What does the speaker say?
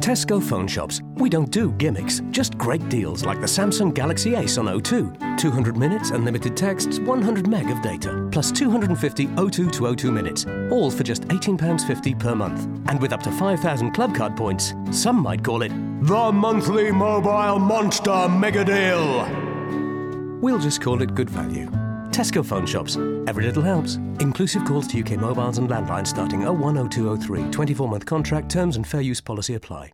Tesco Phone Shops. We don't do gimmicks, just great deals like the Samsung Galaxy Ace on O2. 200 minutes, unlimited texts, 100 meg of data, plus 250 O2 to O2 minutes, all for just £18.50 per month. And with up to 5,000 club card points, some might call it the monthly mobile monster mega deal. We'll just call it good value. Tesco Phone Shops. Every little helps. Inclusive calls to UK mobiles and landlines starting 010203. 24-month contract. Terms and fair use policy apply.